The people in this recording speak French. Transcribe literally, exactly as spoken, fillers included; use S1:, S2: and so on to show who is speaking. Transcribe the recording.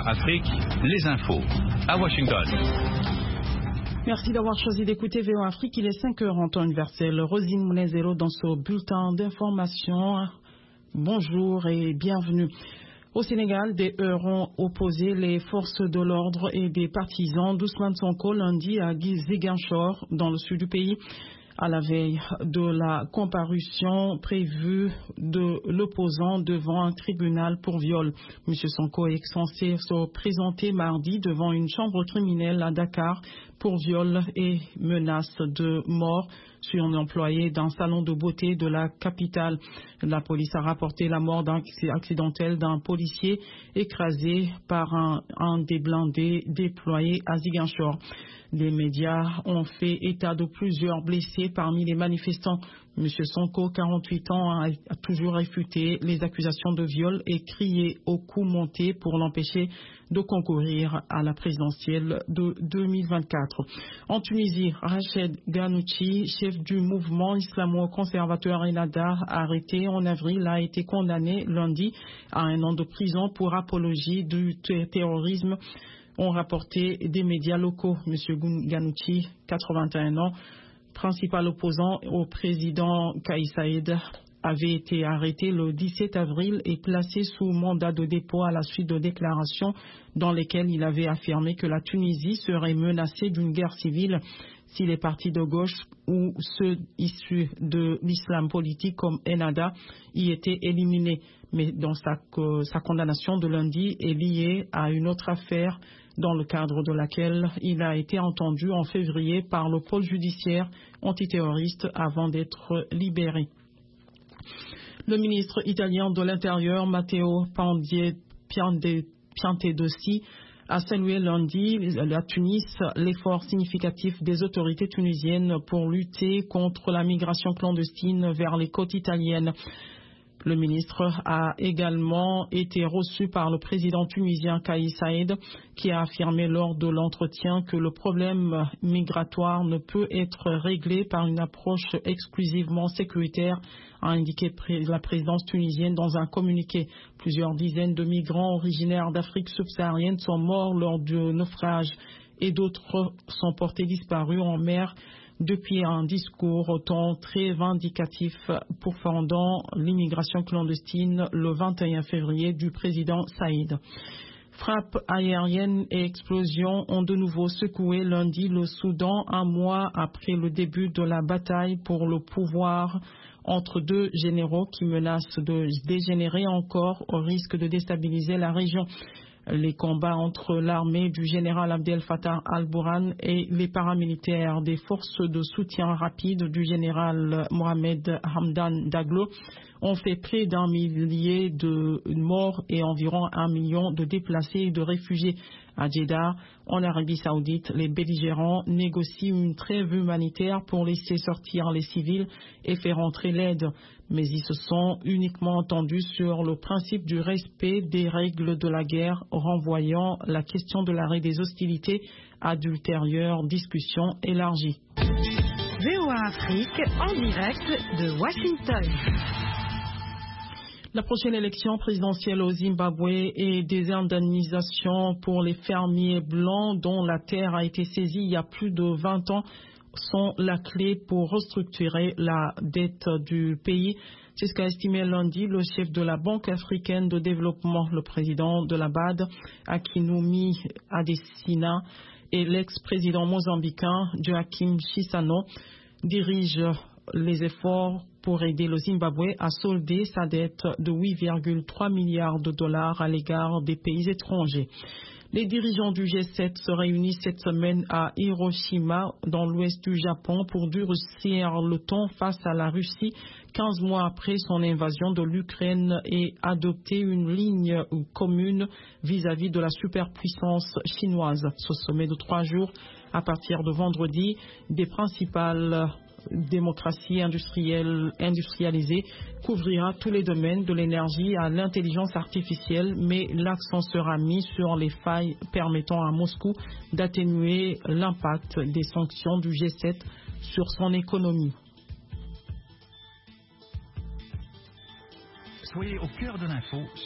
S1: A Afrique, les infos. À Washington.
S2: Merci d'avoir choisi d'écouter V O Afrique. Il est cinq heures en temps universel. Rosine Mounezero dans ce bulletin d'information. Bonjour et bienvenue. Au Sénégal, des heurts ont opposé les forces de l'ordre et des partisans d'Ousmane Sonko lundi à Ziguinchor, dans le sud du pays, à la veille de la comparution prévue de l'opposant devant un tribunal pour viol. M. Sonko est censé se présenter mardi devant une chambre criminelle à Dakar pour viol et menace de mort sur un employé d'un salon de beauté de la capitale. La police a rapporté la mort accidentelle d'un policier écrasé par un, un des blindés déployés à Ziguinchor. Les médias ont fait état de plusieurs blessés parmi les manifestants. M. Sonko, quarante-huit ans, a, a toujours réfuté les accusations de viol et crié au coup monté pour l'empêcher de concourir à la présidentielle de deux mille vingt-quatre. En Tunisie, Rached Ghannouchi, chef du mouvement islamo-conservateur Ennahda, arrêté en avril, a été condamné lundi à un an de prison pour apologie du terrorisme, ont rapporté des médias locaux. M. Ghannouchi, quatre-vingt-un ans, principal opposant au président Kais Saied, avait été arrêté le dix-sept avril et placé sous mandat de dépôt à la suite de déclarations dans lesquelles il avait affirmé que la Tunisie serait menacée d'une guerre civile si les partis de gauche ou ceux issus de l'islam politique comme Ennahda y étaient éliminés. Mais dans sa, euh, sa condamnation de lundi est liée à une autre affaire dans le cadre de laquelle il a été entendu en février par le pôle judiciaire antiterroriste avant d'être libéré. Le ministre italien de l'Intérieur, Matteo Piantedosi, a salué lundi à Tunis l'effort significatif des autorités tunisiennes pour lutter contre la migration clandestine vers les côtes italiennes. Le ministre a également été reçu par le président tunisien Kais Saied, qui a affirmé lors de l'entretien que le problème migratoire ne peut être réglé par une approche exclusivement sécuritaire, a indiqué la présidence tunisienne dans un communiqué. Plusieurs dizaines de migrants originaires d'Afrique subsaharienne sont morts lors du naufrage et d'autres sont portés disparus en mer depuis un discours au ton très vindicatif pourfendant l'immigration clandestine le vingt et un février du président Saïd. Frappes aériennes et explosions ont de nouveau secoué lundi le Soudan, un mois après le début de la bataille pour le pouvoir entre deux généraux qui menacent de dégénérer encore au risque de déstabiliser la région. Les combats entre l'armée du général Abdel Fattah al-Burhan et les paramilitaires des forces de soutien rapide du général Mohamed Hamdan Daglo ont fait près d'un millier de morts et environ un million de déplacés et de réfugiés. À Jeddah, en Arabie Saoudite, les belligérants négocient une trêve humanitaire pour laisser sortir les civils et faire entrer l'aide. Mais ils se sont uniquement entendus sur le principe du respect des règles de la guerre, renvoyant la question de l'arrêt des hostilités à d'ultérieures discussions élargies.
S3: V O A Afrique en direct de Washington.
S2: La prochaine élection présidentielle au Zimbabwe et des indemnisations pour les fermiers blancs dont la terre a été saisie il y a plus de vingt ans sont la clé pour restructurer la dette du pays. C'est ce qu'a estimé lundi le chef de la Banque africaine de développement, le président de la B A D, Akinwumi Adesina, et l'ex-président mozambicain Joaquim Chissano dirigent les efforts pour aider le Zimbabwe à solder sa dette de huit virgule trois milliards de dollars à l'égard des pays étrangers. Les dirigeants du G sept se réunissent cette semaine à Hiroshima, dans l'ouest du Japon, pour durcir le ton face à la Russie, quinze mois après son invasion de l'Ukraine, et adopter une ligne commune vis-à-vis de la superpuissance chinoise. Ce sommet de trois jours, à partir de vendredi, des principales démocratie industrielle, industrialisée couvrira tous les domaines de l'énergie à l'intelligence artificielle, mais l'accent sera mis sur les failles permettant à Moscou d'atténuer l'impact des sanctions du G sept sur son économie.
S1: Soyez au cœur de l'info.